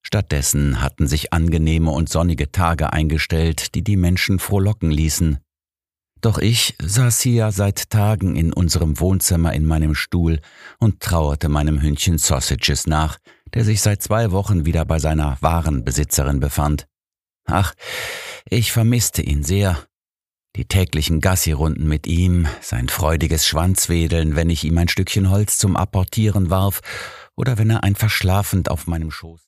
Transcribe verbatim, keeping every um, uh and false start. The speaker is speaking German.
Stattdessen hatten sich angenehme und sonnige Tage eingestellt, die die Menschen frohlocken ließen. Doch ich saß hier seit Tagen in unserem Wohnzimmer in meinem Stuhl und trauerte meinem Hündchen Sausages nach, der sich seit zwei Wochen wieder bei seiner wahren Besitzerin befand. Ach, ich vermisste ihn sehr. Die täglichen Gassirunden mit ihm, sein freudiges Schwanzwedeln, wenn ich ihm ein Stückchen Holz zum Apportieren warf oder wenn er einfach schlafend auf meinem Schoß